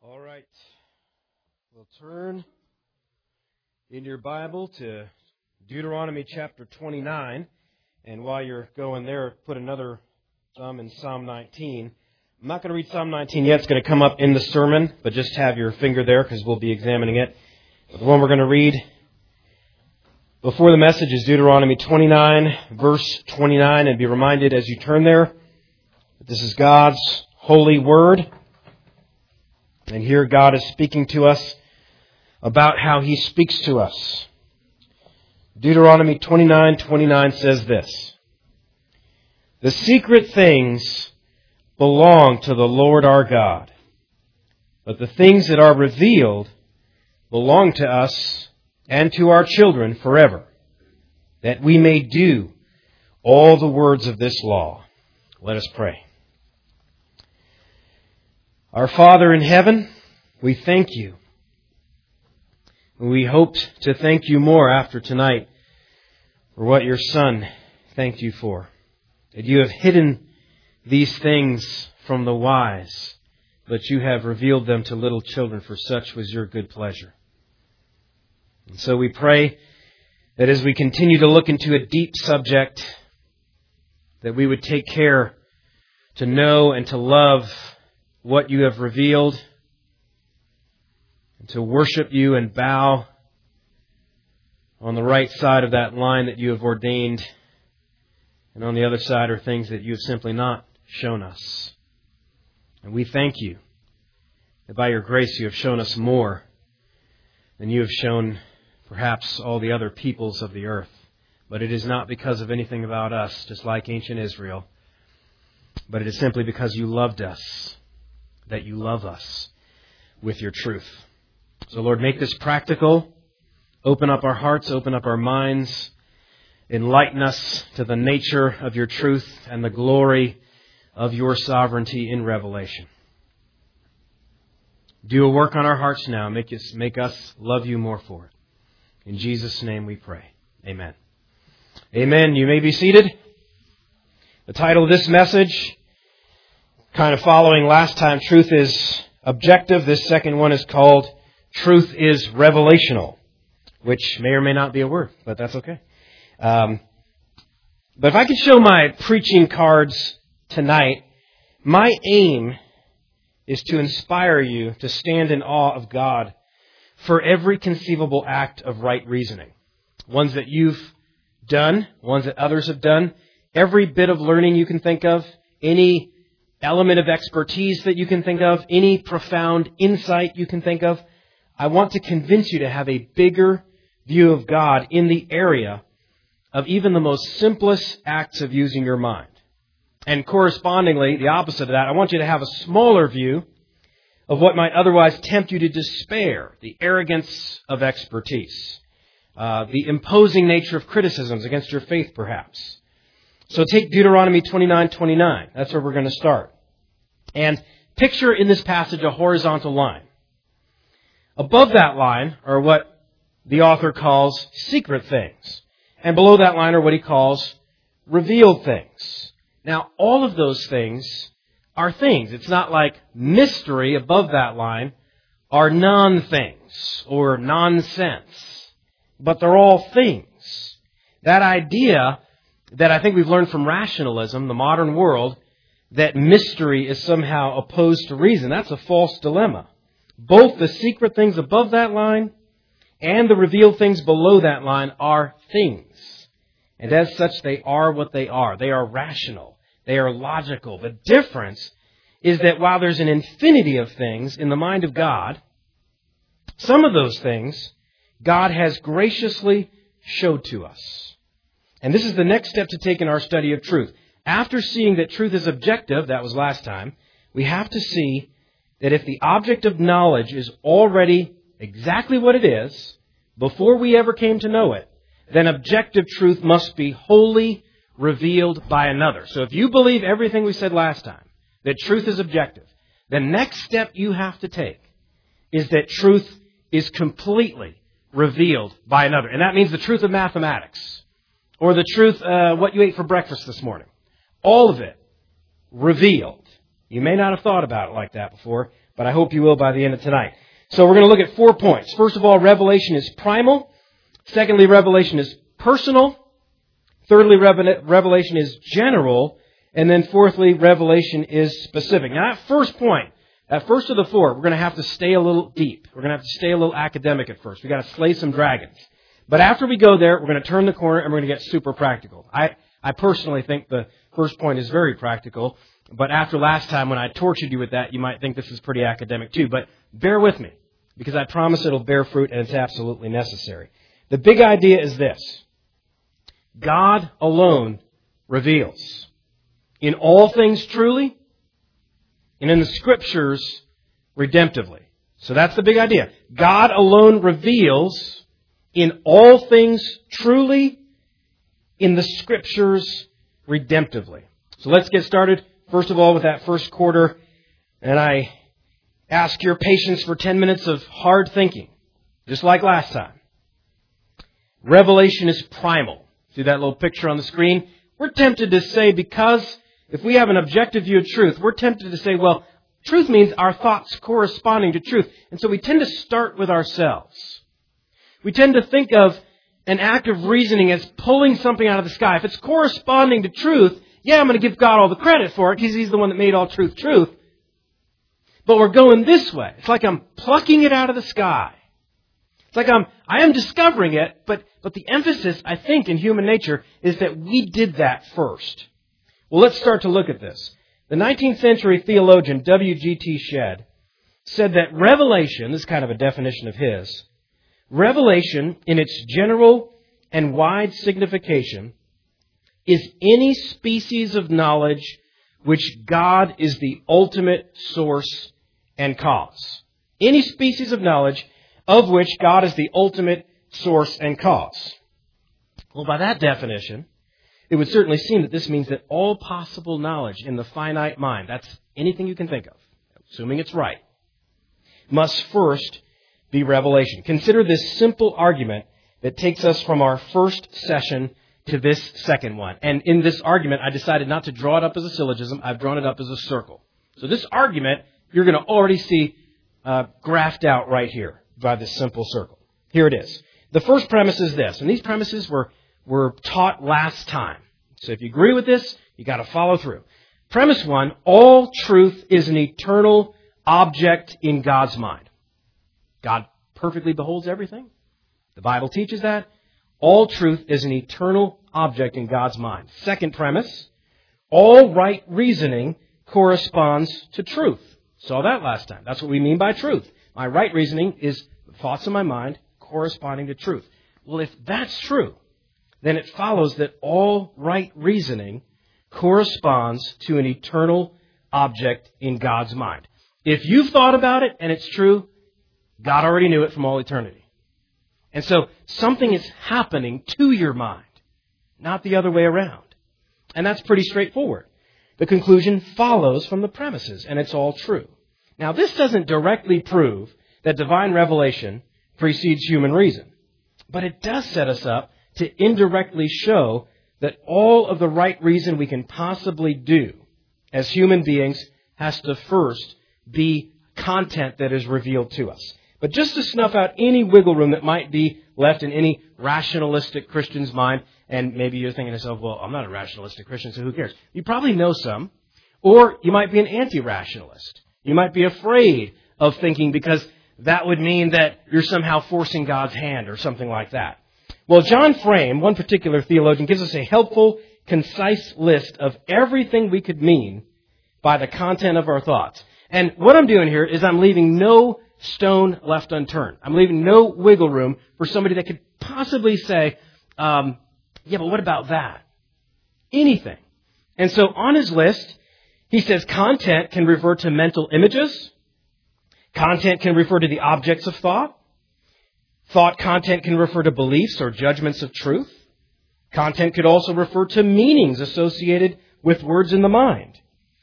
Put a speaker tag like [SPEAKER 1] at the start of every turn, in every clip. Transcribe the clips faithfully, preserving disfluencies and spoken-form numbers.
[SPEAKER 1] All right. We'll turn in your Bible to Deuteronomy chapter twenty-nine. And while you're going there, put another thumb in Psalm nineteen. I'm not going to read Psalm nineteen yet. It's going to come up in the sermon, but just have your finger there because we'll be examining it. But the one we're going to read before the message is Deuteronomy twenty-nine, verse twenty-nine. And be reminded as you turn there that this is God's holy word. And here God is speaking to us about how He speaks to us. Deuteronomy twenty-nine twenty-nine says this: "The secret things belong to the Lord our God, but the things that are revealed belong to us and to our children forever, that we may do all the words of this law." Let us pray. Our Father in heaven, we thank You. We hoped to thank You more after tonight for what Your Son thanked You for. That You have hidden these things from the wise, but You have revealed them to little children, for such was Your good pleasure. And so we pray that as we continue to look into a deep subject, that we would take care to know and to love what You have revealed, and to worship You and bow on the right side of that line that You have ordained, and on the other side are things that You have simply not shown us. And we thank You that by Your grace You have shown us more than You have shown perhaps all the other peoples of the earth. But it is not because of anything about us, just like ancient Israel, but it is simply because You loved us, that You love us with Your truth. So Lord, make this practical. Open up our hearts, open up our minds. Enlighten us to the nature of Your truth and the glory of Your sovereignty in revelation. Do a work on our hearts now. Make us, make us love You more for it. In Jesus' name we pray. Amen. Amen. You may be seated. The title of this message, kind of following last time, Truth is Objective. This second one is called Truth is Revelational, which may or may not be a word, but that's okay. Um, but if I could show my preaching cards tonight, my aim is to inspire you to stand in awe of God for every conceivable act of right reasoning. Ones that you've done, ones that others have done, every bit of learning you can think of, any element of expertise that you can think of, any profound insight you can think of. I want to convince you to have a bigger view of God in the area of even the most simplest acts of using your mind. And correspondingly, the opposite of that, I want you to have a smaller view of what might otherwise tempt you to despair, the arrogance of expertise, uh, the imposing nature of criticisms against your faith, perhaps. So take Deuteronomy twenty-nine twenty-nine. That's where we're going to start. And picture in this passage a horizontal line. Above that line are what the author calls secret things. And below that line are what he calls revealed things. Now, all of those things are things. It's not like mystery above that line are non-things or nonsense. But they're all things. That idea that I think we've learned from rationalism, the modern world, that mystery is somehow opposed to reason, that's a false dilemma. Both the secret things above that line and the revealed things below that line are things. And as such, they are what they are. They are rational. They are logical. The difference is that while there's an infinity of things in the mind of God, some of those things God has graciously showed to us. And this is the next step to take in our study of truth. After seeing that truth is objective, that was last time, we have to see that if the object of knowledge is already exactly what it is, before we ever came to know it, then objective truth must be wholly revealed by another. So if you believe everything we said last time, that truth is objective, the next step you have to take is that truth is completely revealed by another. And that means the truth of mathematics, or the truth, uh, what you ate for breakfast this morning. All of it revealed You may not have thought about it like that before, but I hope you will by the end of tonight. So we're going to look at four points. First of all, revelation is primal. Secondly, revelation is personal. Thirdly, revelation is general. And then fourthly, revelation is specific. Now, that first point, that first of the four, we're going to have to stay a little deep. We're going to have to stay a little academic at first. We've got to slay some dragons. But after we go there, we're going to turn the corner and we're going to get super practical. I, I personally think the first point is very practical. But after last time when I tortured you with that, you might think this is pretty academic too. But bear with me, because I promise it'll bear fruit and it's absolutely necessary. The big idea is this. God alone reveals. In all things truly, and in the Scriptures redemptively. So that's the big idea. God alone reveals in all things truly, in the Scriptures redemptively. So let's get started. First of all, with that first quarter, and I ask your patience for ten minutes of hard thinking, just like last time. Revelation is primal. See that little picture on the screen? We're tempted to say, because if we have an objective view of truth, we're tempted to say, well, truth means our thoughts corresponding to truth. And so we tend to start with ourselves. We tend to think of an act of reasoning as pulling something out of the sky. If it's corresponding to truth, yeah, I'm going to give God all the credit for it because He's the one that made all truth truth. But we're going this way. It's like I'm plucking it out of the sky. It's like I'm, I am discovering it, but, but the emphasis, I think, in human nature is that we did that first. Well, let's start to look at this. The nineteenth century theologian W G T Shedd said that revelation, this is kind of a definition of his, revelation in its general and wide signification is any species of knowledge which God is the ultimate source and cause. Any species of knowledge of which God is the ultimate source and cause. Well, by that definition, it would certainly seem that this means that all possible knowledge in the finite mind, that's anything you can think of, assuming it's right, must first be revelation. Consider this simple argument that takes us from our first session to this second one. And in this argument, I decided not to draw it up as a syllogism. I've drawn it up as a circle. So this argument, you're going to already see uh, graphed out right here by this simple circle. Here it is. The first premise is this, and these premises were, were taught last time. So if you agree with this, you got to follow through. Premise one, all truth is an eternal object in God's mind. God perfectly beholds everything. The Bible teaches that. All truth is an eternal object in God's mind. Second premise, all right reasoning corresponds to truth. Saw that last time. That's what we mean by truth. My right reasoning is the thoughts in my mind corresponding to truth. Well, if that's true, then it follows that all right reasoning corresponds to an eternal object in God's mind. If you've thought about it and it's true, God already knew it from all eternity. And so something is happening to your mind, not the other way around. And that's pretty straightforward. The conclusion follows from the premises, and it's all true. Now, this doesn't directly prove that divine revelation precedes human reason, but it does set us up to indirectly show that all of the right reason we can possibly do as human beings has to first be content that is revealed to us. But just to snuff out any wiggle room that might be left in any rationalistic Christian's mind, and maybe you're thinking to yourself, well, I'm not a rationalistic Christian, so who cares? You probably know some. Or you might be an anti-rationalist. You might be afraid of thinking because that would mean that you're somehow forcing God's hand or something like that. Well, John Frame, one particular theologian, gives us a helpful, concise list of everything we could mean by the content of our thoughts. And what I'm doing here is I'm leaving no stone left unturned. I'm leaving no wiggle room for somebody that could possibly say, um, yeah, but what about that? Anything. And so on his list, he says content can refer to mental images. Content can refer to the objects of thought. Thought content can refer to beliefs or judgments of truth. Content could also refer to meanings associated with words in the mind.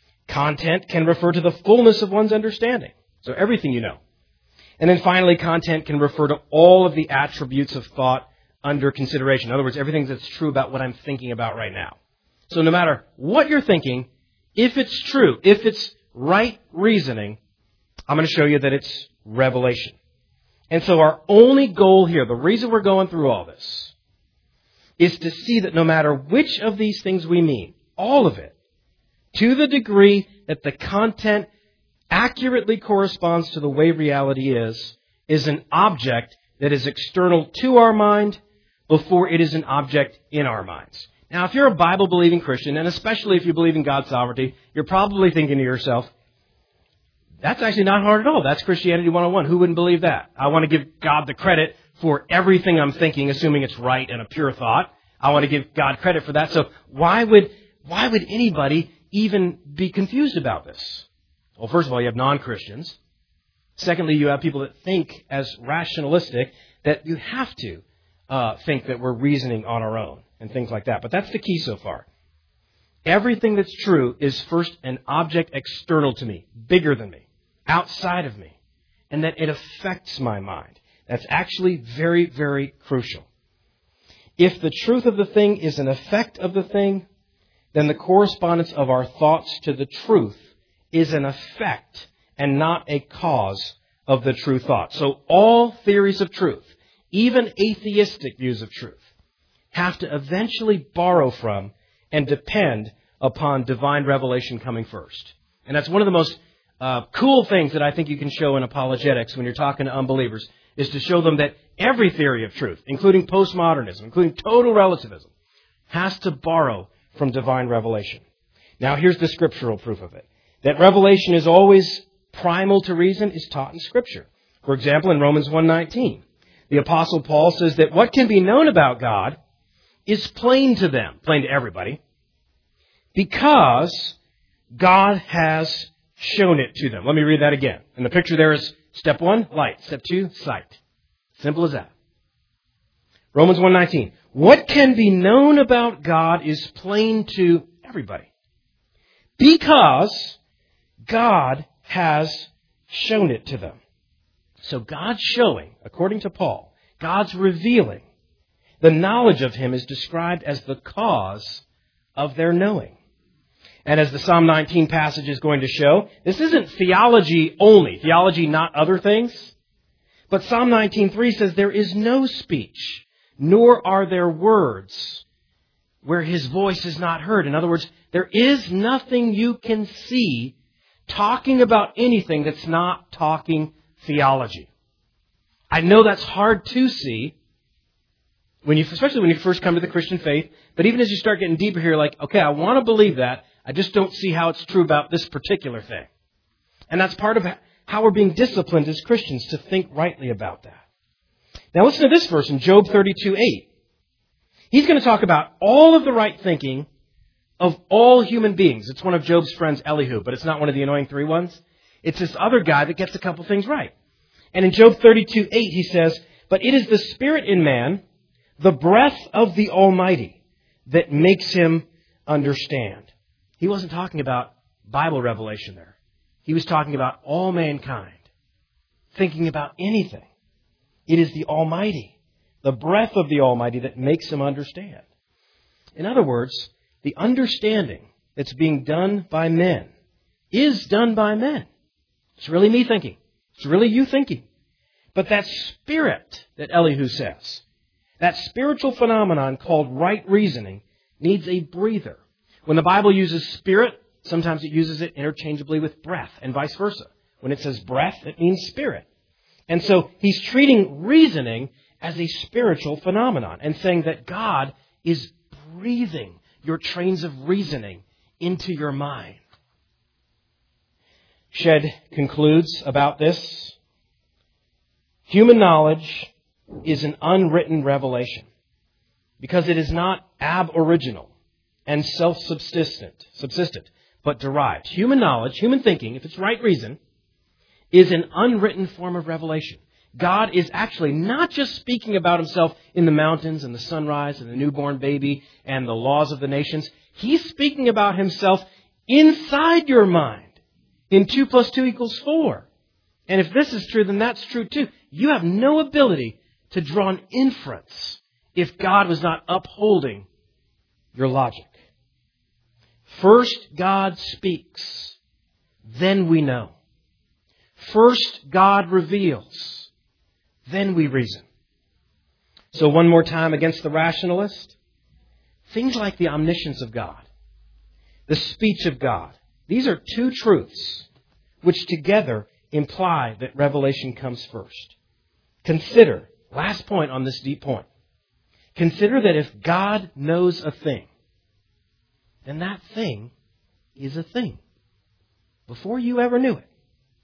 [SPEAKER 1] Content can refer to the fullness of one's understanding. So everything you know. And then finally, content can refer to all of the attributes of thought under consideration. In other words, everything that's true about what I'm thinking about right now. So no matter what you're thinking, if it's true, if it's right reasoning, I'm going to show you that it's revelation. And so our only goal here, the reason we're going through all this, is to see that no matter which of these things we mean, all of it, to the degree that the content accurately corresponds to the way reality is, is an object that is external to our mind before it is an object in our minds. Now, if you're a Bible-believing Christian, and especially if you believe in God's sovereignty, you're probably thinking to yourself, that's actually not hard at all. That's Christianity one oh one. Who wouldn't believe that? I want to give God the credit for everything I'm thinking, assuming it's right and a pure thought. I want to give God credit for that. So why would why would anybody even be confused about this? Well, first of all, you have non-Christians. Secondly, you have people that think as rationalistic that you have to uh, think that we're reasoning on our own and things like that. But that's the key so far. Everything that's true is first an object external to me, bigger than me, outside of me, and that it affects my mind. That's actually very, very crucial. If the truth of the thing is an effect of the thing, then the correspondence of our thoughts to the truth is an effect and not a cause of the true thought. So all theories of truth, even atheistic views of truth, have to eventually borrow from and depend upon divine revelation coming first. And that's one of the most uh, cool things that I think you can show in apologetics when you're talking to unbelievers, is to show them that every theory of truth, including postmodernism, including total relativism, has to borrow from divine revelation. Now, here's the scriptural proof of it. That revelation is always primal to reason is taught in Scripture. For example, in Romans one nineteen, the Apostle Paul says that what can be known about God is plain to them, plain to everybody, because God has shown it to them. Let me read that again. And the picture there is step one, light. Step two, sight. Simple as that. Romans one nineteen. What can be known about God is plain to everybody, because God has shown it to them. So God's showing, according to Paul, God's revealing, the knowledge of Him is described as the cause of their knowing. And as the Psalm nineteen passage is going to show, this isn't theology only, theology not other things. But Psalm nineteen three says there is no speech, nor are there words where His voice is not heard. In other words, there is nothing you can see talking about anything that's not talking theology. I know that's hard to see, when you, especially when you first come to the Christian faith. But even as you start getting deeper here, like, okay, I want to believe that. I just don't see how it's true about this particular thing. And that's part of how we're being disciplined as Christians, to think rightly about that. Now listen to this verse in Job thirty-two eight. He's going to talk about all of the right thinking of all human beings. It's one of Job's friends, Elihu, but it's not one of the annoying three ones. It's this other guy that gets a couple things right. And in Job thirty-two eight, he says, "But it is the spirit in man, the breath of the Almighty, that makes him understand." He wasn't talking about Bible revelation there. He was talking about all mankind thinking about anything. It is the Almighty, the breath of the Almighty, that makes him understand. In other words, the understanding that's being done by men is done by men. It's really me thinking. It's really you thinking. But that spirit that Elihu says, that spiritual phenomenon called right reasoning, needs a breather. When the Bible uses spirit, sometimes it uses it interchangeably with breath, and vice versa. When it says breath, it means spirit. And so he's treating reasoning as a spiritual phenomenon and saying that God is breathing your trains of reasoning into your mind. Shedd concludes about this. Human knowledge is an unwritten revelation because it is not ab-original and self-subsistent, subsistent, but derived. Human knowledge, human thinking, if it's right reason, is an unwritten form of revelation. God is actually not just speaking about Himself in the mountains and the sunrise and the newborn baby and the laws of the nations. He's speaking about Himself inside your mind in two plus two equals four. And if this is true, then that's true too. You have no ability to draw an inference if God was not upholding your logic. First, God speaks. then we know. First, God reveals, then we reason. So one more time against the rationalist. Things like the omniscience of God, the speech of God. These are two truths which together imply that revelation comes first. Consider, last point on this deep point. Consider that if God knows a thing, then that thing is a thing before you ever knew it.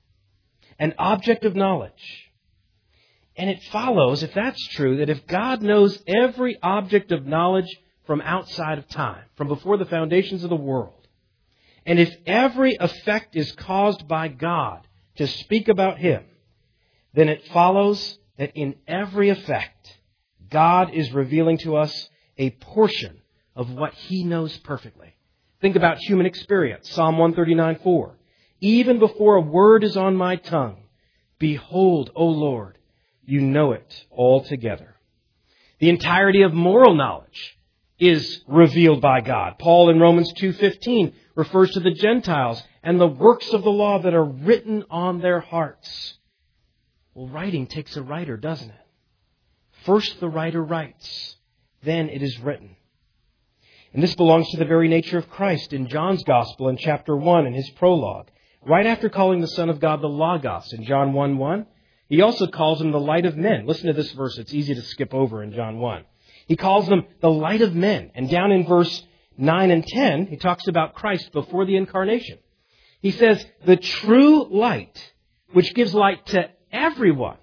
[SPEAKER 1] An object of knowledge. And it follows, if that's true, that if God knows every object of knowledge from outside of time, from before the foundations of the world, and if every effect is caused by God to speak about Him, then it follows that in every effect, God is revealing to us a portion of what He knows perfectly. Think about human experience. Psalm one thirty-nine four. Even before a word is on my tongue, behold, O Lord, you know it altogether. The entirety of moral knowledge is revealed by God. Paul in Romans two fifteen refers to the Gentiles and the works of the law that are written on their hearts. Well, writing takes a writer, doesn't it? First the writer writes, then it is written. And this belongs to the very nature of Christ in John's Gospel in chapter one in his prologue. Right after calling the Son of God the Logos in John one one, he also calls Him the light of men. Listen to this verse. It's easy to skip over in John one. He calls Him the light of men. And down in verse nine and ten, he talks about Christ before the incarnation. He says, the true light, which gives light to everyone,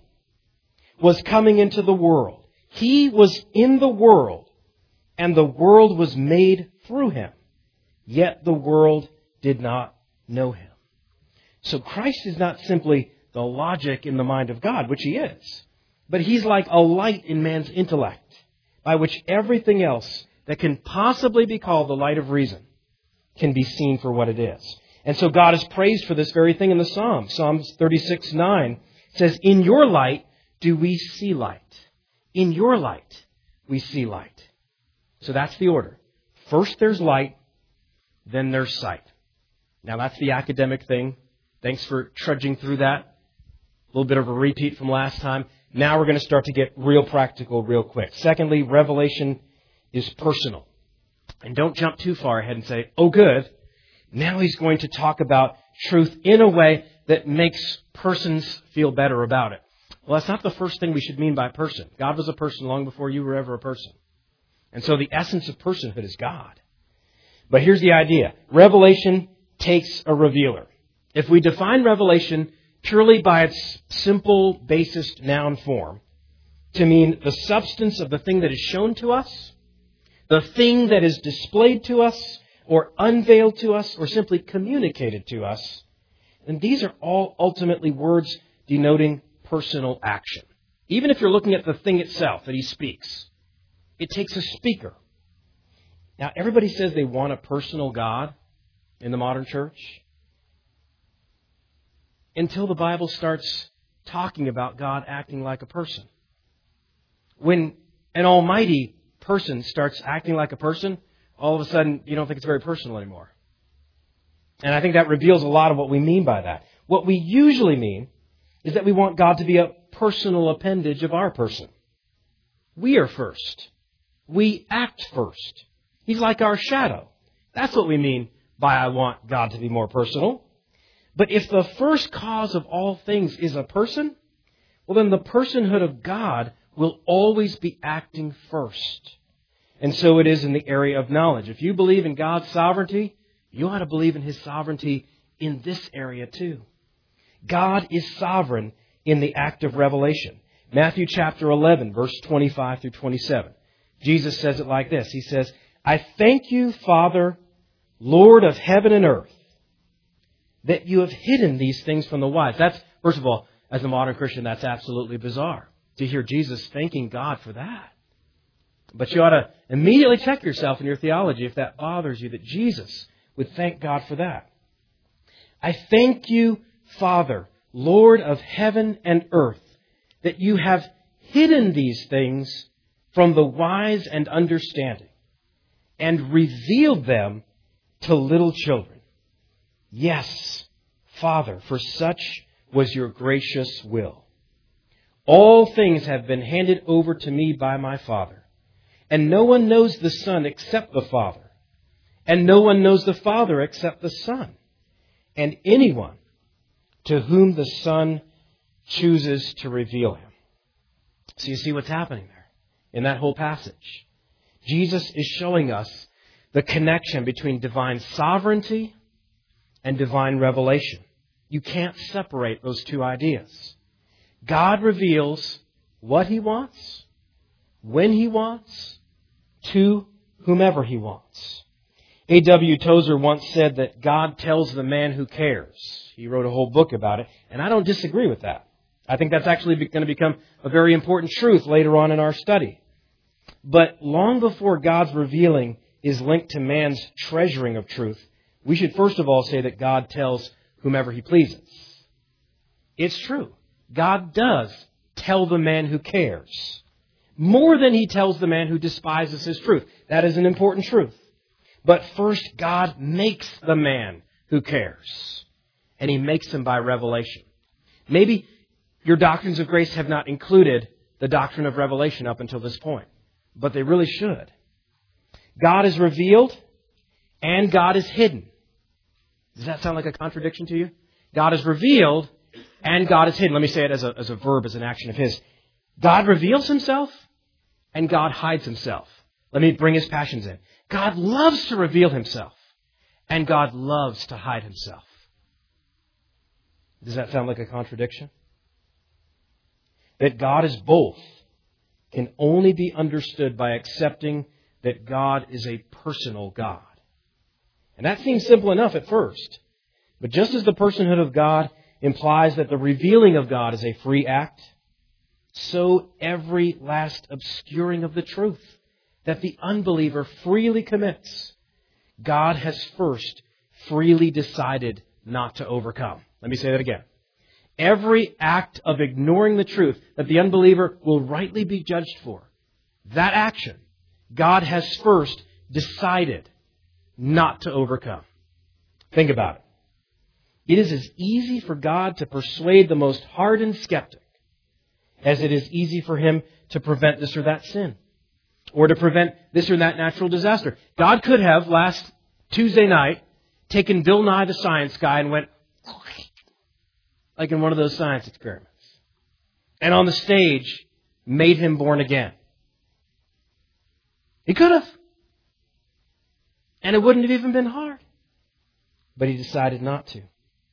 [SPEAKER 1] was coming into the world. He was in the world, and the world was made through Him. Yet the world did not know Him. So Christ is not simply the logic in the mind of God, which He is, but He's like a light in man's intellect, by which everything else that can possibly be called the light of reason can be seen for what it is. And so God is praised for this very thing in the Psalms. Psalms thirty-six nine says, in your light do we see light. In your light we see light. So that's the order. First there's light, then there's sight. Now that's the academic thing. Thanks for trudging through that. A little bit of a repeat from last time. Now we're going to start to get real practical real quick. Secondly, revelation is personal. And don't jump too far ahead and say, oh good, now he's going to talk about truth in a way that makes persons feel better about it. Well, that's not the first thing we should mean by person. God was a person long before you were ever a person. And so the essence of personhood is God. But here's the idea. Revelation takes a revealer. If we define revelation purely by its simple, basest noun form, to mean the substance of the thing that is shown to us, the thing that is displayed to us, or unveiled to us, or simply communicated to us, then these are all ultimately words denoting personal action. Even if you're looking at the thing itself that He speaks, it takes a speaker. Now, everybody says they want a personal God in the modern church, until the Bible starts talking about God acting like a person. When an almighty person starts acting like a person, all of a sudden you don't think it's very personal anymore. And I think that reveals a lot of what we mean by that. What we usually mean is that we want God to be a personal appendage of our person. We are first. We act first. He's like our shadow. That's what we mean by I want God to be more personal. But if the first cause of all things is a person, well then the personhood of God will always be acting first. And so it is in the area of knowledge. If you believe in God's sovereignty, you ought to believe in His sovereignty in this area too. God is sovereign in the act of revelation. Matthew chapter eleven, verse twenty-five through twenty-seven. Jesus says it like this. He says, I thank you, Father, Lord of heaven and earth, that you have hidden these things from the wise. That's, first of all, as a modern Christian, that's absolutely bizarre to hear Jesus thanking God for that. But you ought to immediately check yourself in your theology if that bothers you, that Jesus would thank God for that. I thank you, Father, Lord of heaven and earth, that you have hidden these things from the wise and understanding and revealed them to little children. Yes, Father, for such was your gracious will. All things have been handed over to me by my Father. And no one knows the Son except the Father. And no one knows the Father except the Son. And anyone to whom the Son chooses to reveal him. So you see what's happening there in that whole passage. Jesus is showing us the connection between divine sovereignty and divine revelation. You can't separate those two ideas. God reveals what He wants, when He wants, to whomever He wants. A W Tozer once said that God tells the man who cares. He wrote a whole book about it, and I don't disagree with that. I think that's actually going to become a very important truth later on in our study. But long before God's revealing is linked to man's treasuring of truth, we should first of all say that God tells whomever He pleases. It's true. God does tell the man who cares more than He tells the man who despises His truth. That is an important truth. But first, God makes the man who cares. And He makes him by revelation. Maybe your doctrines of grace have not included the doctrine of revelation up until this point. But they really should. God is revealed and God is hidden. Does that sound like a contradiction to you? God is revealed and God is hidden. Let me say it as a, as a verb, as an action of His. God reveals Himself and God hides Himself. Let me bring His passions in. God loves to reveal Himself and God loves to hide Himself. Does that sound like a contradiction? That God is both can only be understood by accepting that God is a personal God. And that seems simple enough at first. But just as the personhood of God implies that the revealing of God is a free act, so every last obscuring of the truth that the unbeliever freely commits, God has first freely decided not to overcome. Let me say that again. Every act of ignoring the truth that the unbeliever will rightly be judged for, that action, God has first decided not to overcome. Think about it. It is as easy for God to persuade the most hardened skeptic as it is easy for Him to prevent this or that sin, or to prevent this or that natural disaster. God could have, last Tuesday night, taken Bill Nye the Science Guy and went, like in one of those science experiments, and on the stage made him born again. He could have. And it wouldn't have even been hard. But He decided not to.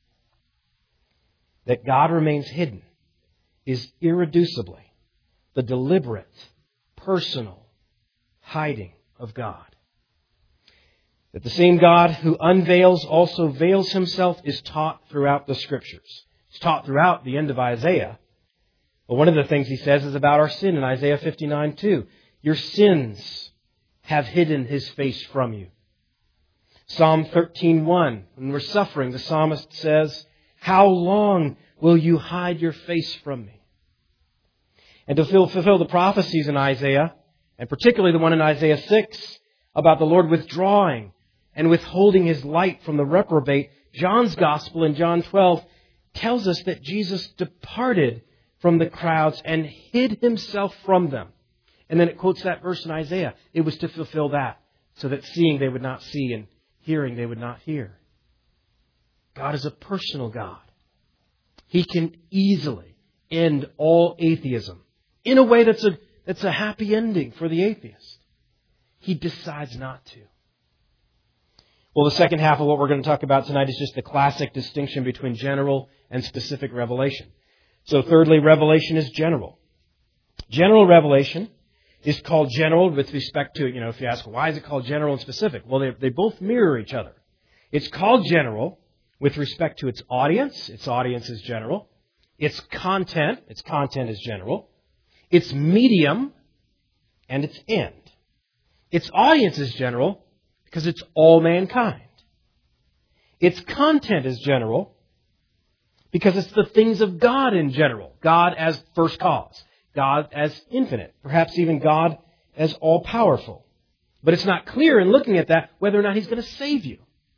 [SPEAKER 1] That God remains hidden is irreducibly the deliberate, personal hiding of God. That the same God who unveils also veils Himself is taught throughout the Scriptures. It's taught throughout the end of Isaiah. But one of the things He says is about our sin in Isaiah fifty-nine two. Your sins have hidden His face from you. Psalm thirteen one. When we're suffering, the psalmist says, how long will you hide your face from me? And to fulfill the prophecies in Isaiah, and particularly the one in Isaiah six, about the Lord withdrawing and withholding His light from the reprobate, John's Gospel in John twelve tells us that Jesus departed from the crowds and hid Himself from them. And then it quotes that verse in Isaiah. It was to fulfill that, so that seeing they would not see and hearing they would not hear. God is a personal God. He can easily end all atheism in a way that's a, that's a happy ending for the atheist. He decides not to. Well, the second half of what we're going to talk about tonight is just the classic distinction between general and specific revelation. So thirdly, revelation is general. General revelation is called general with respect to, you know, if you ask, why is it called general and specific? Well, they, they both mirror each other. It's called general with respect to its audience. Its audience is general. Its content, its content is general. Its medium and its end. Its audience is general because it's all mankind. Its content is general because it's the things of God in general. God as first cause. God as infinite. Perhaps even God as all-powerful. But it's not clear in looking at that whether or not He's going to save you.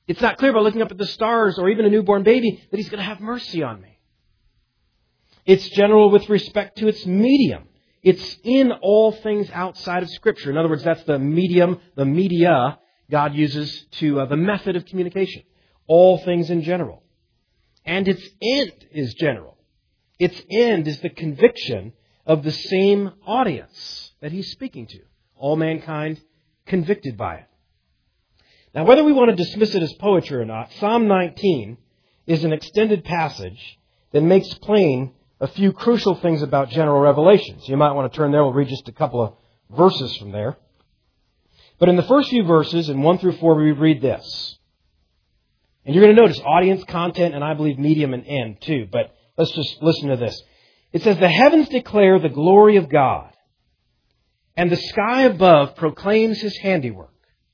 [SPEAKER 1] It's not clear by looking up at the stars or even a newborn baby that He's going to have mercy on me. It's general with respect to its medium. It's in all things outside of Scripture. In other words, that's the medium, the media God uses to uh, the method of communication. All things in general. And its end is general. Its end is the conviction of the same audience that He's speaking to. All mankind convicted by it. Now, whether we want to dismiss it as poetry or not, Psalm nineteen is an extended passage that makes plain a few crucial things about general revelation. So you might want to turn there. We'll read just a couple of verses from there. But in the first few verses, in one through four, we read this. And you're going to notice audience, content, and I believe medium and end too. But let's just listen to this. It says, "The heavens declare the glory of God, and the sky above proclaims His handiwork.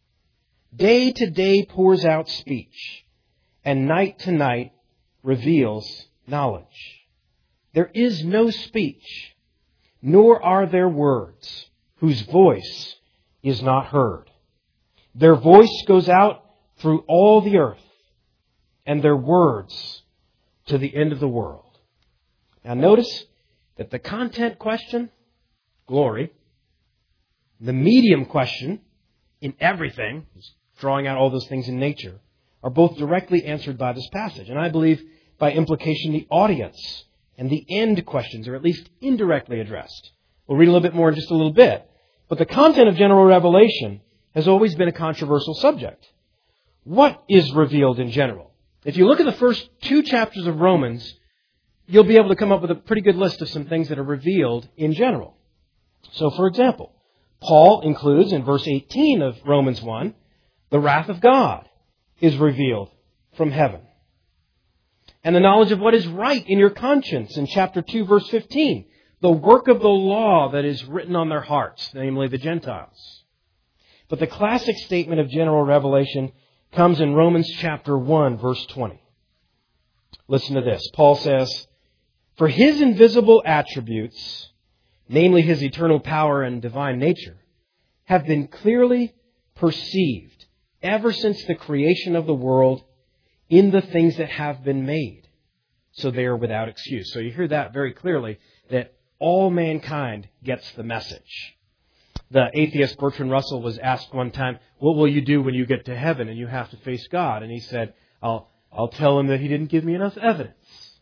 [SPEAKER 1] Day to day pours out speech, and night to night reveals knowledge. There is no speech, nor are there words, whose voice is not heard. Their voice goes out through all the earth, and their words to the end of the world." Now notice that the content question, glory, the medium question, in everything, drawing out all those things in nature, are both directly answered by this passage. And I believe, by implication, the audience and the end questions are at least indirectly addressed. We'll read a little bit more in just a little bit. But the content of general revelation has always been a controversial subject. What is revealed in general? If you look at the first two chapters of Romans, you'll be able to come up with a pretty good list of some things that are revealed in general. So, for example, Paul includes in verse eighteen of Romans one, the wrath of God is revealed from heaven. And the knowledge of what is right in your conscience in chapter two, verse fifteen. The work of the law that is written on their hearts, namely the Gentiles. But the classic statement of general revelation comes in Romans chapter one, verse twenty. Listen to this. Paul says, "For His invisible attributes, namely His eternal power and divine nature, have been clearly perceived ever since the creation of the world in the things that have been made. So they are without excuse." So you hear that very clearly, that all mankind gets the message. The atheist Bertrand Russell was asked one time, "What will you do when you get to heaven and you have to face God?" And he said, I'll, I'll tell Him that He didn't give me enough evidence.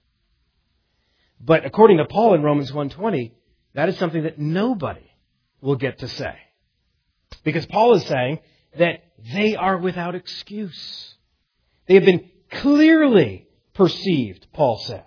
[SPEAKER 1] But according to Paul in Romans one twenty, that is something that nobody will get to say. Because Paul is saying that they are without excuse. They have been clearly perceived, Paul says.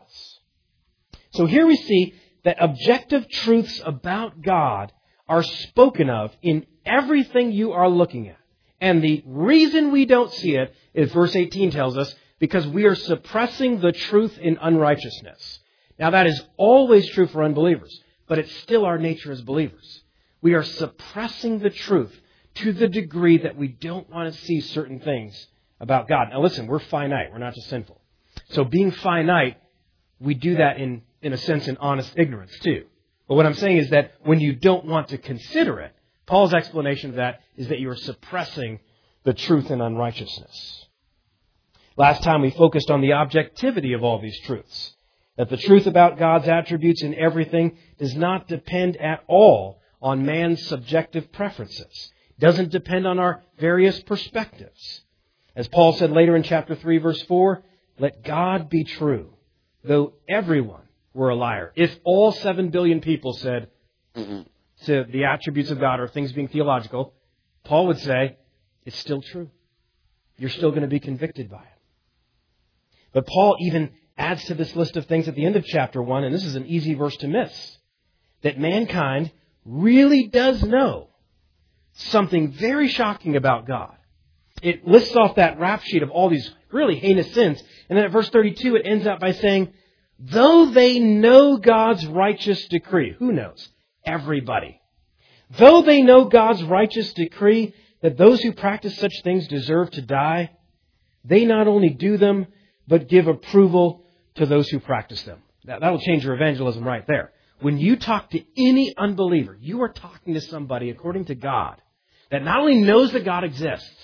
[SPEAKER 1] So here we see that objective truths about God are spoken of in everything you are looking at. And the reason we don't see it, as verse eighteen tells us, because we are suppressing the truth in unrighteousness. Now that is always true for unbelievers, but it's still our nature as believers. We are suppressing the truth to the degree that we don't want to see certain things about God. Now listen, we're finite. We're not just sinful. So being finite, we do that in, in a sense in honest ignorance too. But what I'm saying is that when you don't want to consider it, Paul's explanation of that is that you are suppressing the truth in unrighteousness. Last time we focused on the objectivity of all these truths. That the truth about God's attributes in everything does not depend at all on man's subjective preferences. It doesn't depend on our various perspectives. As Paul said later in chapter three, verse four, "Let God be true, though everyone were a liar." If all seven billion people said mm-mm. to the attributes of God or things being theological, Paul would say, it's still true. You're still going to be convicted by it. But Paul even adds to this list of things at the end of chapter one, and this is an easy verse to miss, that mankind really does know something very shocking about God. It lists off that rap sheet of all these really heinous sins, and then at verse thirty-two it ends up by saying, though they know God's righteous decree. Who knows? Everybody. Though they know God's righteous decree that those who practice such things deserve to die, they not only do them, but give approval to those who practice them. That, that'll change your evangelism right there. When you talk to any unbeliever, you are talking to somebody, according to God, that not only knows that God exists,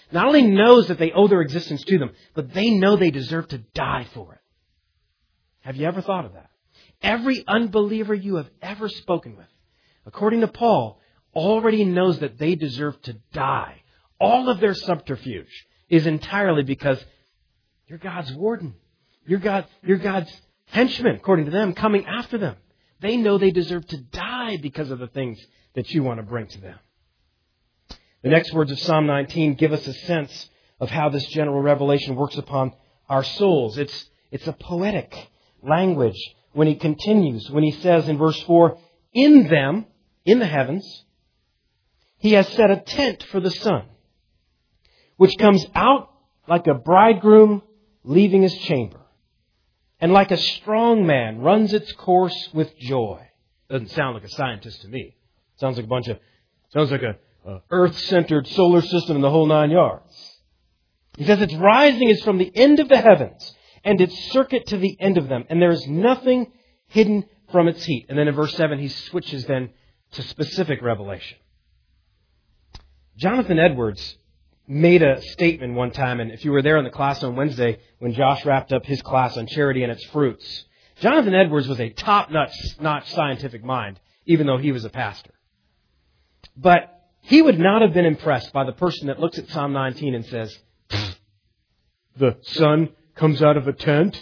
[SPEAKER 1] not only knows that they owe their existence to them, but they know they deserve to die for it. Have you ever thought of that? Every unbeliever you have ever spoken with, according to Paul, already knows that they deserve to die. All of their subterfuge is entirely because you're God's warden. You're, God, you're God's henchman, according to them, coming after them. They know they deserve to die because of the things that you want to bring to them. The next words of Psalm nineteen give us a sense of how this general revelation works upon our souls. It's, it's a poetic language when he continues, when he says in verse four, in them, in the heavens, he has set a tent for the sun, which comes out like a bridegroom leaving his chamber, and like a strong man runs its course with joy. Doesn't sound like a scientist to me. Sounds like a bunch of, sounds like a, a earth-centered solar system in the whole nine yards. He says its rising is from the end of the heavens, and its circuit to the end of them, and there is nothing hidden from its heat. And then in verse seven, he switches then to specific revelation. Jonathan Edwards made a statement one time, and if you were there in the class on Wednesday when Josh wrapped up his class on charity and its fruits, Jonathan Edwards was a top-notch scientific mind, even though he was a pastor. But he would not have been impressed by the person that looks at Psalm nineteen and says, the sun comes out of a tent.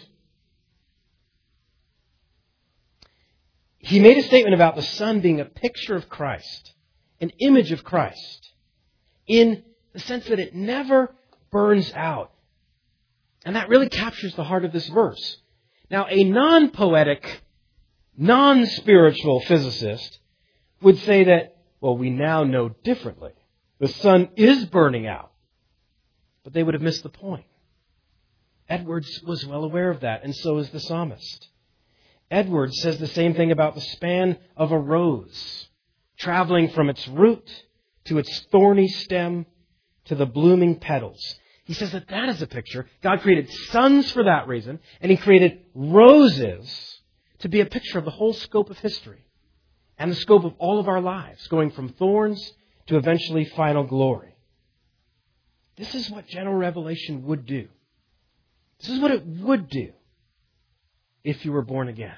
[SPEAKER 1] He made a statement about the sun being a picture of Christ, an image of Christ, in the sense that it never burns out. And that really captures the heart of this verse. Now, a non-poetic, non-spiritual physicist would say that, well, we now know differently. The sun is burning out. But they would have missed the point. Edwards was well aware of that, and so is the psalmist. Edwards says the same thing about the span of a rose, traveling from its root to its thorny stem to the blooming petals. He says that that is a picture. God created suns for that reason, and He created roses to be a picture of the whole scope of history and the scope of all of our lives, going from thorns to eventually final glory. This is what general revelation would do. This is what it would do if you were born again.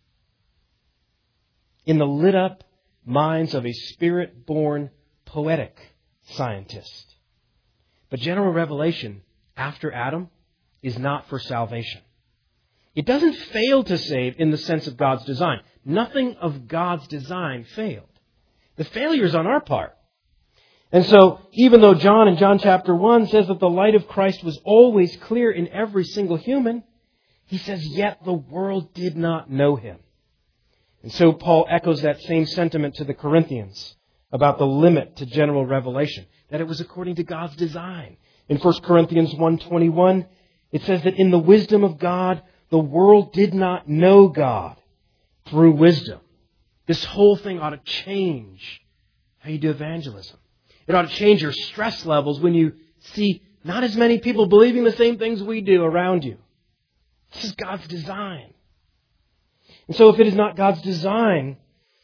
[SPEAKER 1] In the lit up minds of a spirit-born poetic scientist. But general revelation after Adam is not for salvation. It doesn't fail to save in the sense of God's design. Nothing of God's design failed. The failure is on our part. And so, even though John in John chapter one says that the light of Christ was always clear in every single human, he says, yet the world did not know Him. And so Paul echoes that same sentiment to the Corinthians about the limit to general revelation, that it was according to God's design. In First Corinthians one twenty-one, it says that in the wisdom of God, the world did not know God through wisdom. This whole thing ought to change how you do evangelism. It ought to change your stress levels when you see not as many people believing the same things we do around you. This is God's design. And so if it is not God's design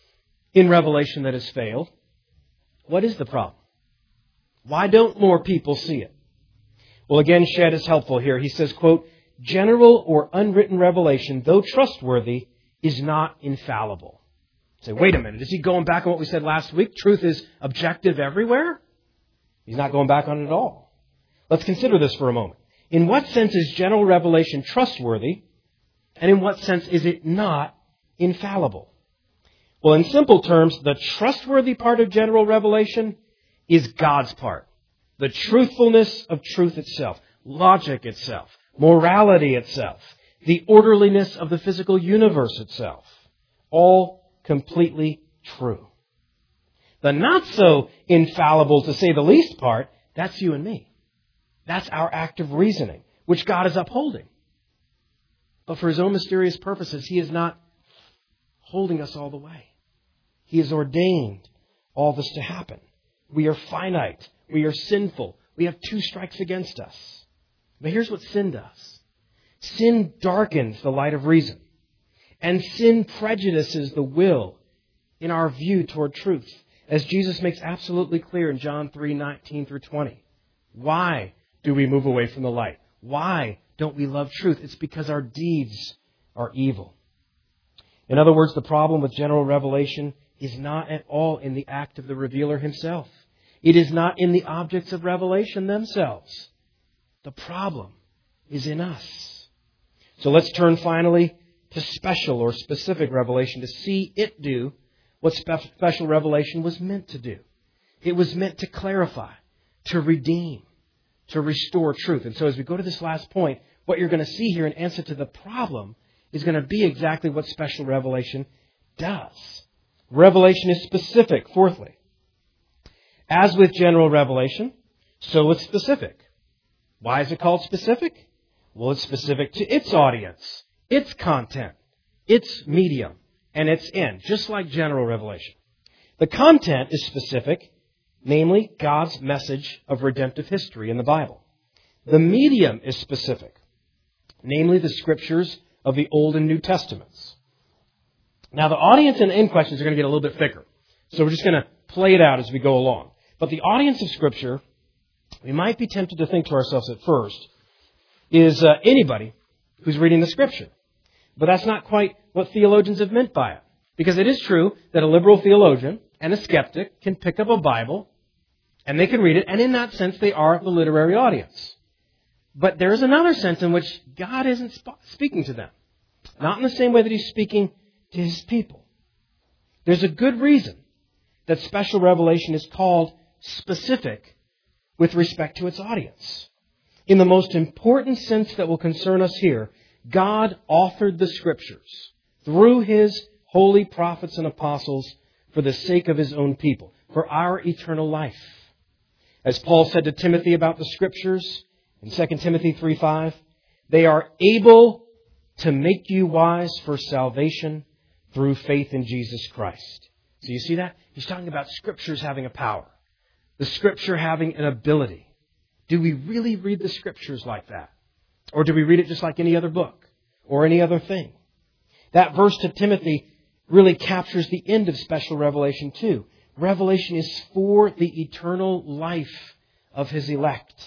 [SPEAKER 1] in Revelation that has failed, what is the problem? Why don't more people see it? Well, again, Shedd is helpful here. He says, quote, general or unwritten revelation, though trustworthy, is not infallible. Say, wait a minute, is he going back on what we said last week? Truth is objective everywhere? He's not going back on it at all. Let's consider this for a moment. In what sense is general revelation trustworthy? And in what sense is it not infallible? Well, in simple terms, the trustworthy part of general revelation is God's part. The truthfulness of truth itself, logic itself, morality itself, the orderliness of the physical universe itself. All completely true. The not so infallible, to say the least part, that's you and me. That's our act of reasoning, which God is upholding. But for His own mysterious purposes, He is not holding us all the way. He has ordained all this to happen. We are finite. We are sinful. We have two strikes against us. But here's what sin does. Sin darkens the light of reason. And sin prejudices the will in our view toward truth, as Jesus makes absolutely clear in John three nineteen through twenty. Why do we move away from the light? Why don't we love truth? It's because our deeds are evil. In other words, the problem with general revelation is not at all in the act of the revealer himself. It is not in the objects of revelation themselves. The problem is in us. So let's turn finally to special or specific revelation to see it do what spe- special revelation was meant to do. It was meant to clarify, to redeem, to restore truth. And so as we go to this last point, what you're going to see here in answer to the problem is going to be exactly what special revelation does. Revelation is specific, fourthly. As with general revelation, so it's specific. Why is it called specific? Well, it's specific to its audience, its content, its medium, and its end, just like general revelation. The content is specific, namely God's message of redemptive history in the Bible. The medium is specific, namely the Scriptures of the Old and New Testaments. Now, the audience and end questions are going to get a little bit thicker, so we're just going to play it out as we go along. But the audience of Scripture, we might be tempted to think to ourselves at first, is uh, anybody who's reading the Scripture. But that's not quite what theologians have meant by it. Because it is true that a liberal theologian and a skeptic can pick up a Bible and they can read it, and in that sense they are the literary audience. But there is another sense in which God isn't sp- speaking to them. Not in the same way that He's speaking to His people. There's a good reason that special revelation is called specific with respect to its audience. In the most important sense that will concern us here, God authored the Scriptures through His holy prophets and apostles for the sake of His own people, for our eternal life. As Paul said to Timothy about the Scriptures in Second Timothy three five, they are able to make you wise for salvation through faith in Jesus Christ. So you see that? He's talking about Scriptures having a power. The Scripture having an ability. Do we really read the Scriptures like that? Or do we read it just like any other book or any other thing? That verse to Timothy really captures the end of special revelation too. Revelation is for the eternal life of His elect.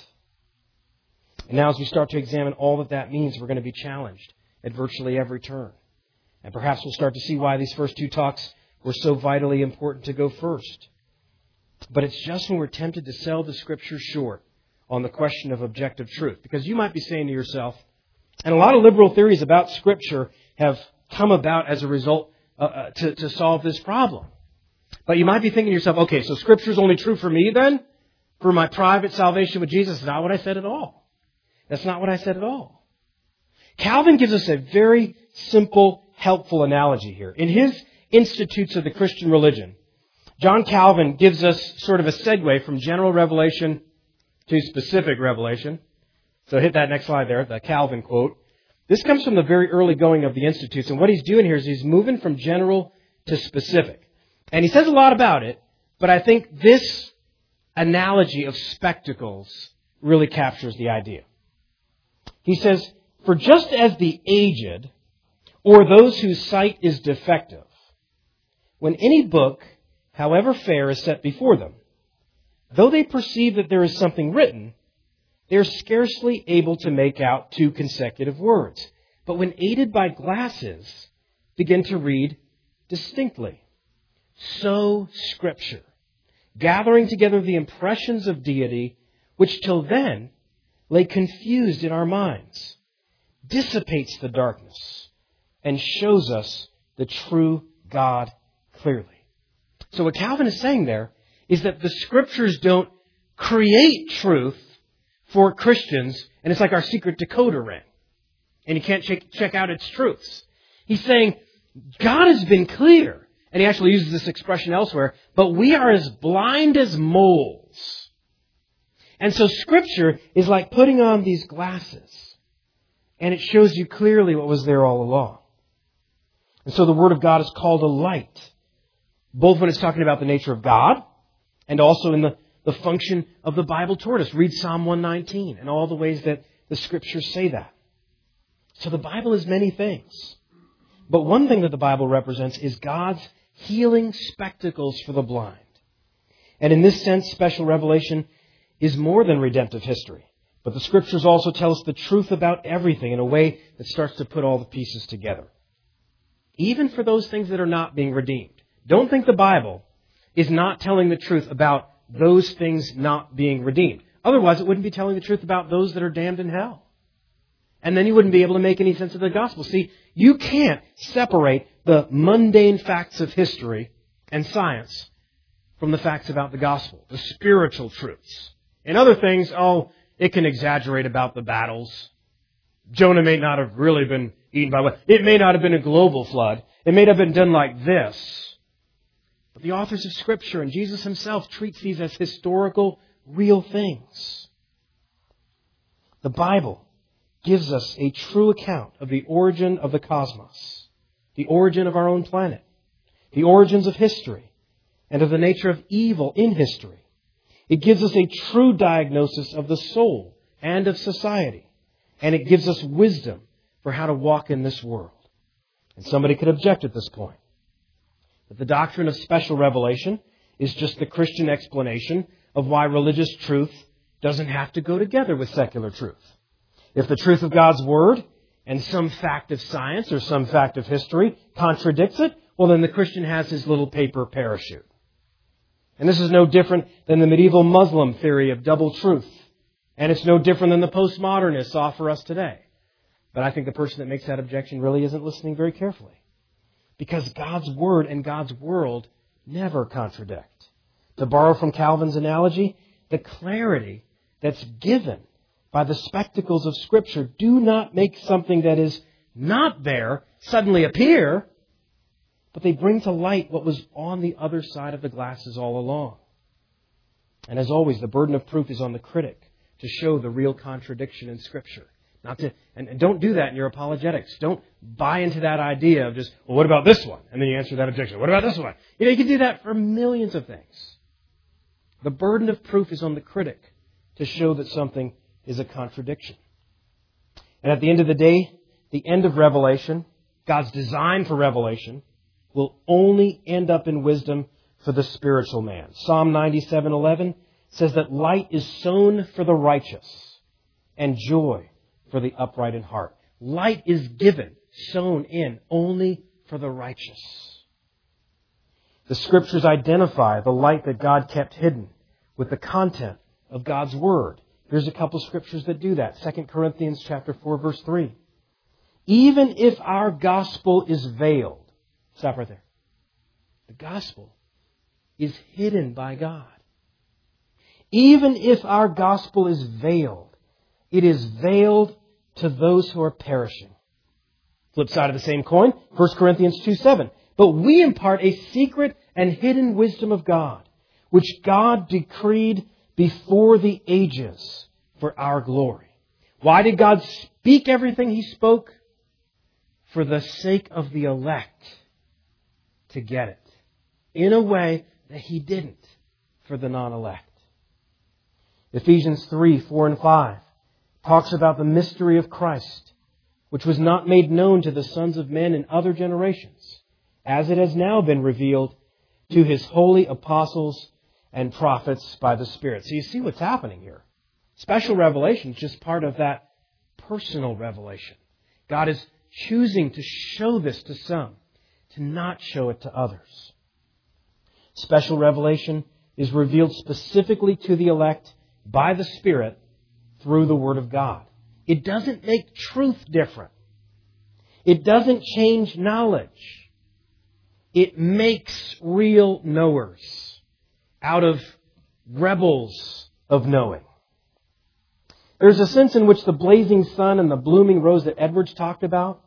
[SPEAKER 1] And now as we start to examine all that that means, we're going to be challenged at virtually every turn. And perhaps we'll start to see why these first two talks were so vitally important to go first. But it's just when we're tempted to sell the Scriptures short on the question of objective truth. Because you might be saying to yourself, and a lot of liberal theories about Scripture have come about as a result uh, uh, to, to solve this problem. But you might be thinking to yourself, okay, so Scripture is only true for me then? For my private salvation with Jesus? That's not what I said at all. That's not what I said at all. Calvin gives us a very simple, helpful analogy here. In his Institutes of the Christian Religion, John Calvin gives us sort of a segue from general revelation to specific revelation. So hit that next slide there, the Calvin quote. This comes from the very early going of the Institutes. And what he's doing here is he's moving from general to specific. And he says a lot about it, but I think this analogy of spectacles really captures the idea. He says, for just as the aged, or those whose sight is defective, when any book, however fair, is set before them, though they perceive that there is something written, they are scarcely able to make out two consecutive words. But when aided by glasses, begin to read distinctly. So Scripture, gathering together the impressions of deity, which till then lay confused in our minds, dissipates the darkness and shows us the true God clearly. So what Calvin is saying there is that the Scriptures don't create truth for Christians, and it's like our secret decoder ring, and you can't check, check out its truths. He's saying God has been clear, and he actually uses this expression elsewhere, but we are as blind as moles. And so Scripture is like putting on these glasses, and it shows you clearly what was there all along. And so the Word of God is called a light, both when it's talking about the nature of God and also in the, the function of the Bible toward us. Read Psalm one nineteen and all the ways that the Scriptures say that. So the Bible is many things. But one thing that the Bible represents is God's healing spectacles for the blind. And in this sense, special revelation is more than redemptive history. But the Scriptures also tell us the truth about everything in a way that starts to put all the pieces together. Even for those things that are not being redeemed. Don't think the Bible is not telling the truth about those things not being redeemed. Otherwise, it wouldn't be telling the truth about those that are damned in hell. And then you wouldn't be able to make any sense of the gospel. See, you can't separate the mundane facts of history and science from the facts about the gospel, the spiritual truths. In other things, oh, it can exaggerate about the battles. Jonah may not have really been eaten by what. It may not have been a global flood. It may have been done like this. But the authors of Scripture and Jesus Himself treats these as historical, real things. The Bible gives us a true account of the origin of the cosmos, the origin of our own planet, the origins of history, and of the nature of evil in history. It gives us a true diagnosis of the soul and of society. And it gives us wisdom for how to walk in this world. And somebody could object at this point that the doctrine of special revelation is just the Christian explanation of why religious truth doesn't have to go together with secular truth. If the truth of God's Word and some fact of science or some fact of history contradicts it, well, then the Christian has his little paper parachute. And this is no different than the medieval Muslim theory of double truth. And it's no different than the postmodernists offer us today. But I think the person that makes that objection really isn't listening very carefully. Because God's Word and God's world never contradict. To borrow from Calvin's analogy, the clarity that's given by the spectacles of Scripture do not make something that is not there suddenly appear, but they bring to light what was on the other side of the glasses all along. And as always, the burden of proof is on the critic to show the real contradiction in Scripture. Not to, and, and don't do that in your apologetics. Don't buy into that idea of just, well, what about this one? And then you answer that objection. What about this one? You know, you can do that for millions of things. The burden of proof is on the critic to show that something is a contradiction. And at the end of the day, the end of Revelation, God's design for Revelation, will only end up in wisdom for the spiritual man. Psalm ninety-seven eleven says that light is sown for the righteous and joy for the upright in heart. Light is given, sown in, only for the righteous. The Scriptures identify the light that God kept hidden with the content of God's Word. Here's a couple of Scriptures that do that. Second Corinthians chapter four, verse three. Even if our gospel is veiled, stop right there. The gospel is hidden by God. Even if our gospel is veiled, it is veiled to those who are perishing. Flip side of the same coin, First Corinthians two seven. But we impart a secret and hidden wisdom of God, which God decreed before the ages for our glory. Why did God speak everything He spoke? For the sake of the elect to get it. In a way that He didn't for the non-elect. Ephesians three, four and five talks about the mystery of Christ, which was not made known to the sons of men in other generations, as it has now been revealed to His holy apostles and prophets by the Spirit. So you see what's happening here. Special revelation is just part of that personal revelation. God is choosing to show this to some, to not show it to others. Special revelation is revealed specifically to the elect by the Spirit through the Word of God. It doesn't make truth different. It doesn't change knowledge. It makes real knowers out of rebels of knowing. There's a sense in which the blazing sun and the blooming rose that Edwards talked about,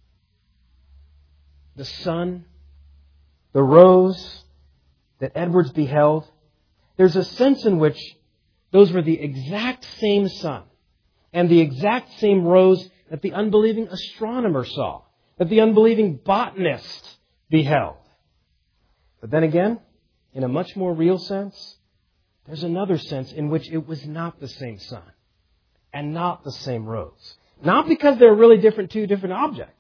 [SPEAKER 1] the sun, the rose that Edwards beheld, there's a sense in which those were the exact same sun and the exact same rose that the unbelieving astronomer saw, that the unbelieving botanist beheld. But then again, in a much more real sense, there's another sense in which it was not the same sun and not the same rose. Not because they're really different, two different objects,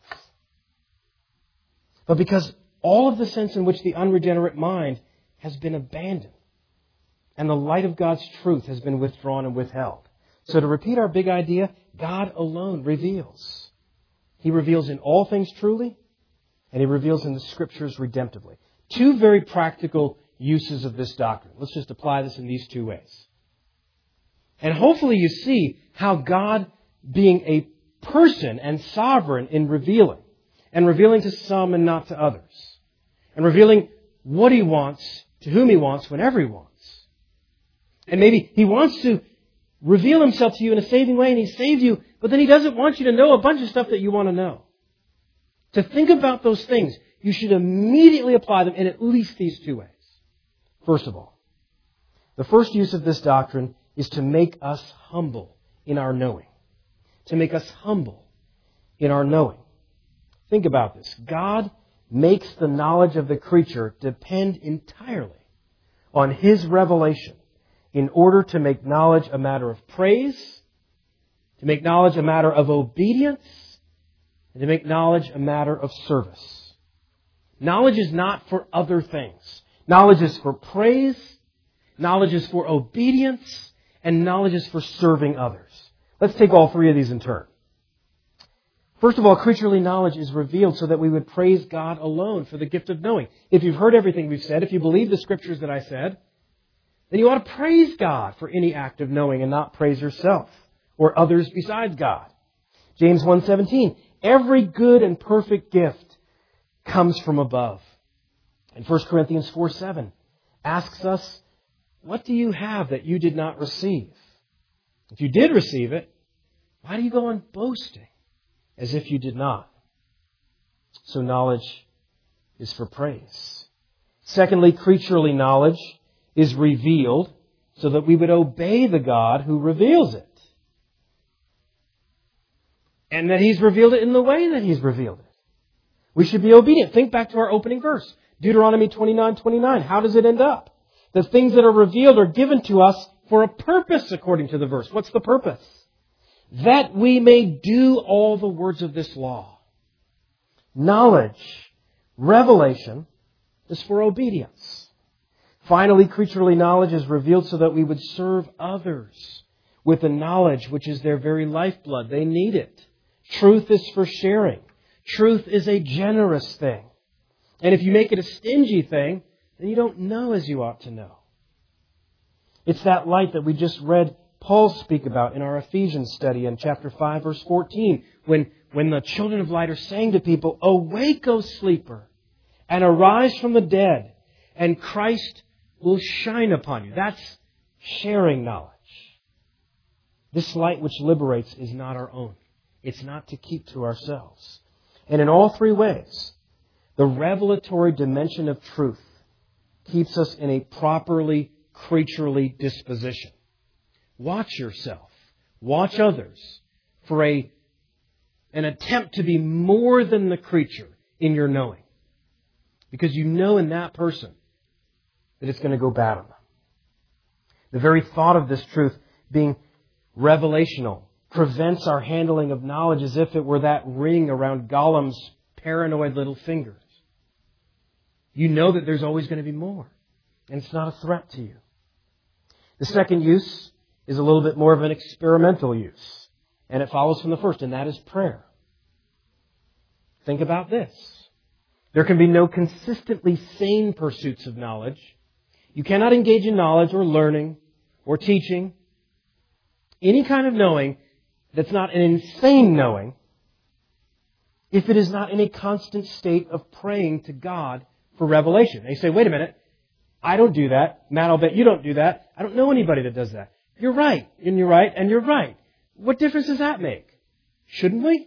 [SPEAKER 1] but because all of the sense in which the unregenerate mind has been abandoned. and the light of God's truth has been withdrawn and withheld. So to repeat our big idea, God alone reveals. He reveals in all things truly, and He reveals in the Scriptures redemptively. Two very practical uses of this doctrine. Let's just apply this in these two ways. And hopefully you see how God, being a person and sovereign in revealing, and revealing to some and not to others, and revealing what He wants, to whom He wants, whenever He wants. And maybe He wants to reveal Himself to you in a saving way, and He saved you, but then He doesn't want you to know a bunch of stuff that you want to know. To think about those things, you should immediately apply them in at least these two ways. First of all, the first use of this doctrine is to make us humble in our knowing. To make us humble in our knowing. Think about this. God makes the knowledge of the creature depend entirely on His revelation in order to make knowledge a matter of praise, to make knowledge a matter of obedience, and to make knowledge a matter of service. Knowledge is not for other things. Knowledge is for praise, knowledge is for obedience, and knowledge is for serving others. Let's take all three of these in turn. First of all, creaturely knowledge is revealed so that we would praise God alone for the gift of knowing. If you've heard everything we've said, if you believe the Scriptures that I said, then you ought to praise God for any act of knowing and not praise yourself or others besides God. James one seventeen, every good and perfect gift comes from above. And First Corinthians four seven asks us, what do you have that you did not receive? If you did receive it, why do you go on boasting as if you did not? So knowledge is for praise. Secondly, creaturely knowledge is revealed so that we would obey the God who reveals it. And that He's revealed it in the way that He's revealed it. We should be obedient. Think back to our opening verse, Deuteronomy twenty-nine twenty-nine. How does it end up? The things that are revealed are given to us for a purpose, according to the verse. What's the purpose? That we may do all the words of this law. Knowledge, revelation, is for obedience. Finally, creaturely knowledge is revealed so that we would serve others with the knowledge which is their very lifeblood. They need it. Truth is for sharing. Truth is a generous thing. And if you make it a stingy thing, then you don't know as you ought to know. It's that light that we just read Paul speak about in our Ephesians study in chapter five, verse fourteen, when, when the children of light are saying to people, awake, O sleeper, and arise from the dead, and Christ will shine upon you. That's sharing knowledge. This light which liberates is not our own. It's not to keep to ourselves. And in all three ways, the revelatory dimension of truth keeps us in a properly creaturely disposition. Watch yourself. Watch others for a, an attempt to be more than the creature in your knowing. Because you know in that person that it's going to go bad on them. The very thought of this truth being revelational prevents our handling of knowledge as if it were that ring around Gollum's paranoid little fingers. You know that there's always going to be more. And it's not a threat to you. The second use is a little bit more of an experimental use. And it follows from the first, and that is prayer. Think about this. There can be no consistently sane pursuits of knowledge. You cannot engage in knowledge or learning or teaching, any kind of knowing that's not an insane knowing, if it is not in a constant state of praying to God for revelation. And you say, wait a minute, I don't do that. Matt, I'll bet you don't do that. I don't know anybody that does that. You're right, and you're right, and you're right. What difference does that make? Shouldn't we?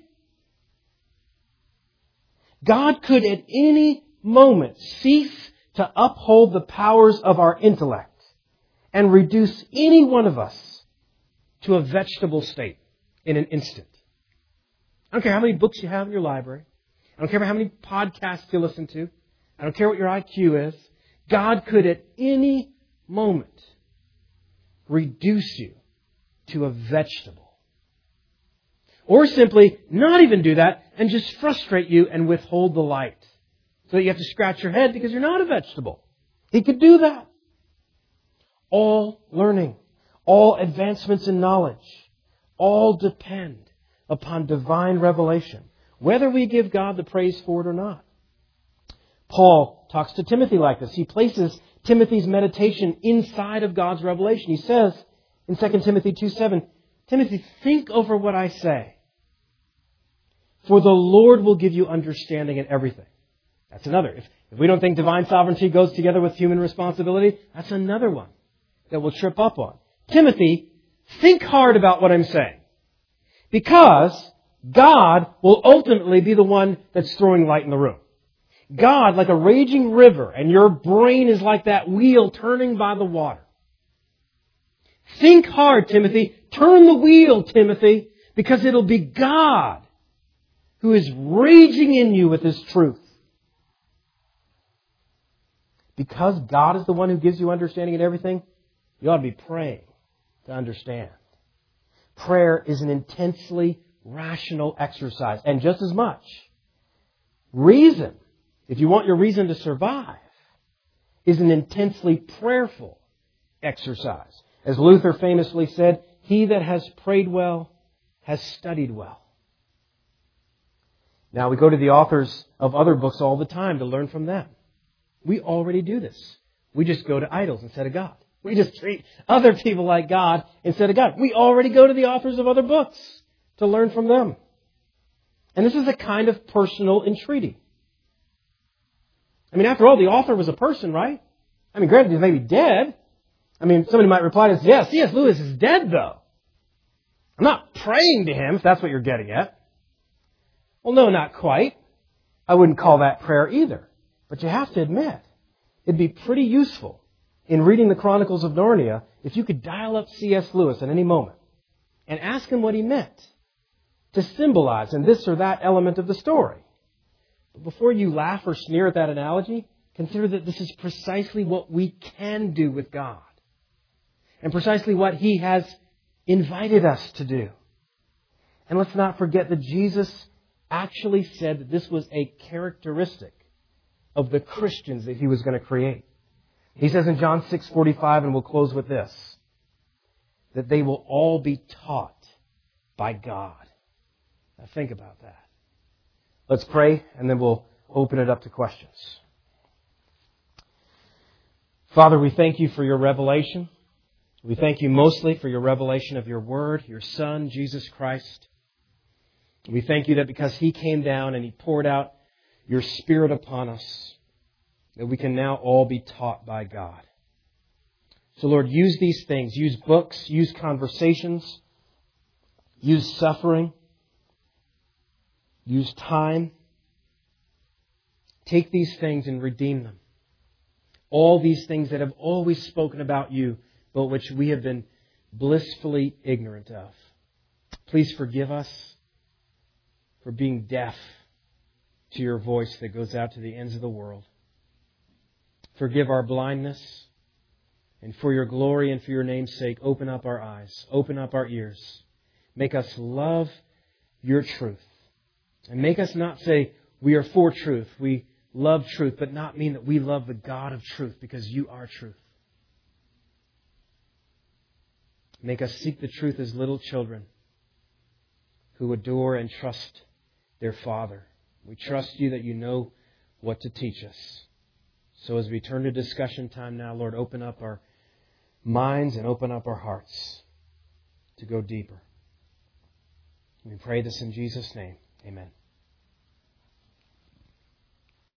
[SPEAKER 1] God could at any moment cease to uphold the powers of our intellect and reduce any one of us to a vegetable state in an instant. I don't care how many books you have in your library. I don't care how many podcasts you listen to. I don't care what your I Q is. God could at any moment reduce you to a vegetable. Or simply not even do that and just frustrate you and withhold the light. So that you have to scratch your head because you're not a vegetable. He could do that. all learning, all advancements in knowledge, all depend upon divine revelation, whether we give God the praise for it or not. Paul talks to Timothy like this. He places Timothy's meditation inside of God's revelation. He says in Second Timothy two seven, Timothy, think over what I say, for the Lord will give you understanding in everything. That's another. If, if we don't think divine sovereignty goes together with human responsibility, that's another one that we'll trip up on. Timothy, think hard about what I'm saying, because God will ultimately be the one that's throwing light in the room. God, like a raging river, and your brain is like that wheel turning by the water. Think hard, Timothy. Turn the wheel, Timothy, because it'll be God who is raging in you with His truth. Because God is the one who gives you understanding in everything, you ought to be praying to understand. Prayer is an intensely rational exercise, and just as much reason, if you want your reason to survive, is an intensely prayerful exercise. As Luther famously said, he that has prayed well has studied well. Now we go to the authors of other books all the time to learn from them. We already do this. We just go to idols instead of God. We just treat other people like God instead of God. We already go to the authors of other books to learn from them. And this is a kind of personal entreaty. I mean, after all, the author was a person, right? I mean, granted, he's maybe dead. I mean, somebody might reply to this, yes, C S Lewis is dead, though. I'm not praying to him, if that's what you're getting at. Well, no, not quite. I wouldn't call that prayer either. But you have to admit, it'd be pretty useful in reading the Chronicles of Narnia if you could dial up C S Lewis at any moment and ask him what he meant to symbolize in this or that element of the story. But before you laugh or sneer at that analogy, consider that this is precisely what we can do with God, and precisely what He has invited us to do. And let's not forget that Jesus actually said that this was a characteristic of the Christians that He was going to create. He says in John six forty-five, and we'll close with this, that they will all be taught by God. Now think about that. Let's pray, and then we'll open it up to questions. Father, we thank You for Your revelation. We thank You mostly for Your revelation of Your Word, Your Son, Jesus Christ. We thank You that because He came down and He poured out Your Spirit upon us, that we can now all be taught by God. So Lord, use these things. Use books, use conversations, use suffering, use time. Take these things and redeem them. All these things that have always spoken about You, but which we have been blissfully ignorant of. Please forgive us for being deaf to Your voice that goes out to the ends of the world. Forgive our blindness, and for Your glory and for Your name's sake, open up our eyes, open up our ears. Make us love Your truth. And make us not say we are for truth, we love truth, but not mean that we love the God of truth, because You are truth. Make us seek the truth as little children who adore and trust their Father. We trust You that You know what to teach us. So as we turn to discussion time now, Lord, open up our minds and open up our hearts to go deeper. We pray this in Jesus' name. Amen.